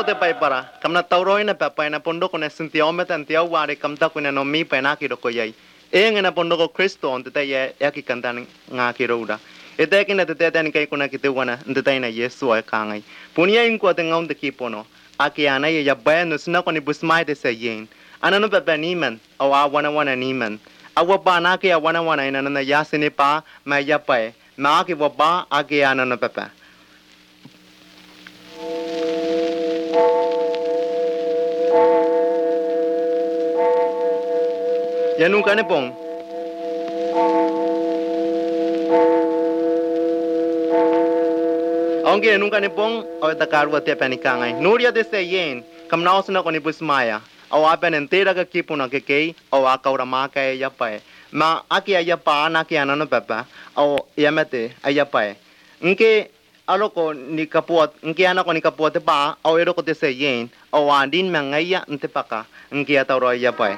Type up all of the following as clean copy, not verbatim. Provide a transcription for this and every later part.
te pai para kamna tauroi na papa na pondo ko na sintiao metan tiao ware kamta ko na no mi pa na ki ro ko yai e ngena pondo ko Kristo on te ya ki kantan nga ki ro da ete ki na te te kai ko na ki te wana nte tai na Yesu ai ka ngai punia in ko te ngau te ki pono aki ana ya ba no sna ko ni busmai te se yin ana no papa ni man awa wana ni man awa pa na ki wana ina na ya sine pa ma ya pa ma ki wa ba aki ana no papa Yanu kane pong. Aunque yanu kane pong, o takarwa te panikangai. Nuria de se yen, kamnao suna ko ni busmaya. O apen entera ka kipu na kekei, o akaura maka e yapae. Ma aki ayapa na ki anano papa, o yamete ayapae. Nke aloko ni kapuat, nke anako ni kapuat te pa, o ero ko te se yen, o andin mangaya nte paka, nke atauro ayapae.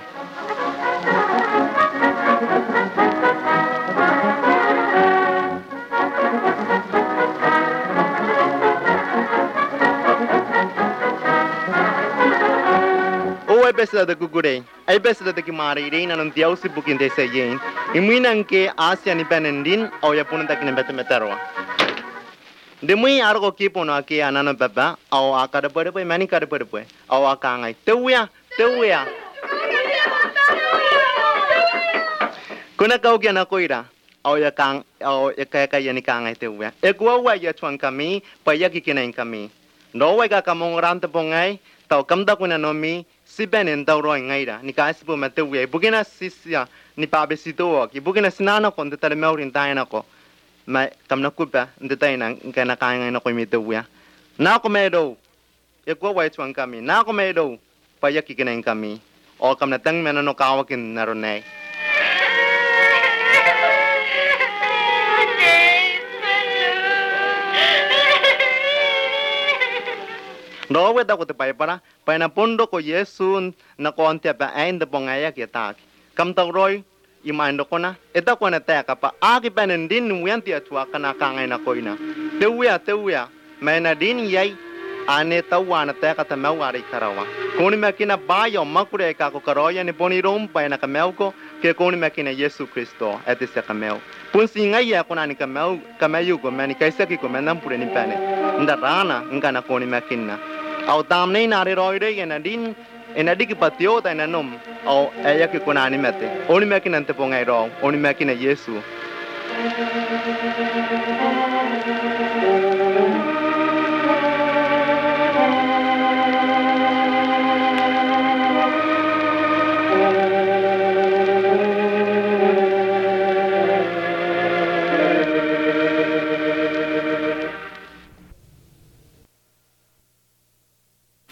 Ai besa da gugure ai besa da ki mari reina non tiau si bukin de se yen iminan ke asia ni penendin au ya punta ki nembete metarwa de mui argo ki pono ki anana baba au akada pare poi mani kada pare poi au akangai teuya kuna kau ki na koira au ya kang au ya ka yani kangai teuya e kwa ya chuan kami pa ya ki kinain kami no wa ka kamong ram te pongai tau kamda kuna no mi si benen tauroi ngaira ni ka sipo mate we bugina sisia ni pa besito ki bugina sinana kon te tale meurin taina ko ma kamna kupa nte taina kana ka ngai no ko mi te we na ko medo e ko wai chuan kami na ko medo pa ya ki kenen kami o kamna tang mena no ka wa kin narone no we da ko te pai para pai na pondo ko Yesu na ko ante pa ain de bongaya ki tak kam taw roi i maindo ko na eta ko na ta ka pa a ki panen din wian ti atua kana ka ngai na ko ina te wia mai na din yai ane tawana ta ka ta mau ari karawa koni makina ba yo makure ka ko karoya ni poni rom pai na ka meu ko ke koni makina Yesu Kristo ete se ka meu pun si ngai ya ko na ni ka meu ko mani kaisa ki ko menam pure ni pane ndarana ngana koni makina au tam nei na re roi re na din ena dik patio ta na nom au aya ki kunani mete oni me kinan te pongai ro oni me kina Yesu